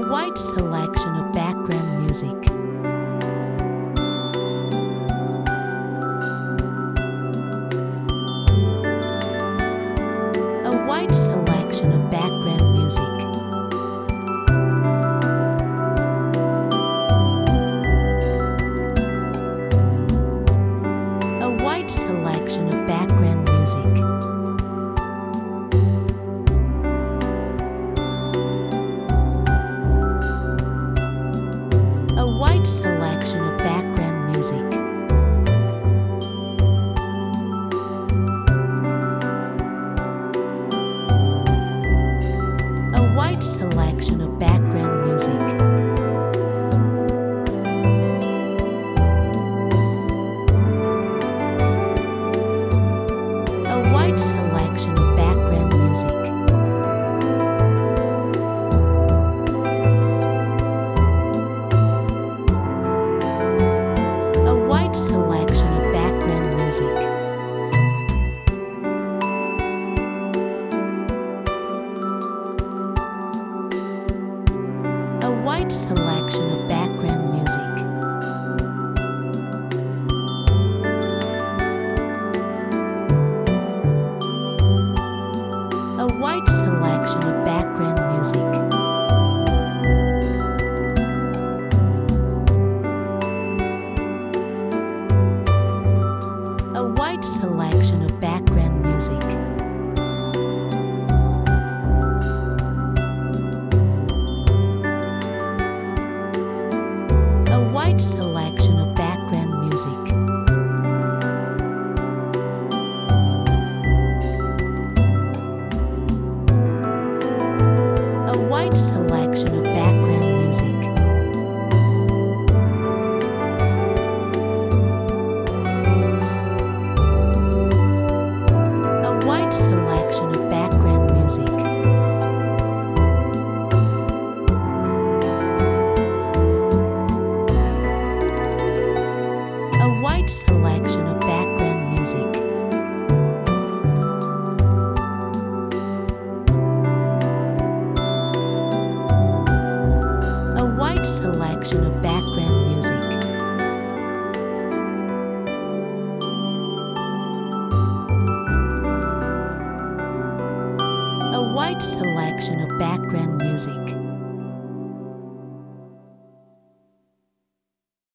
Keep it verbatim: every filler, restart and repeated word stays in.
wide selection of background music. A wide selection of background music. A wide selection of background music. A wide selection of background music. A wide selection of background music. A wide selection of background music. A wide selection of background music. A wide selection of background music. A wide selection of background music. A wide selection of background music. A wide selection of background music. A wide selection of background music. A wide selection of background music. A wide selection of background music. A wide selection of background music. A wide selection of background music.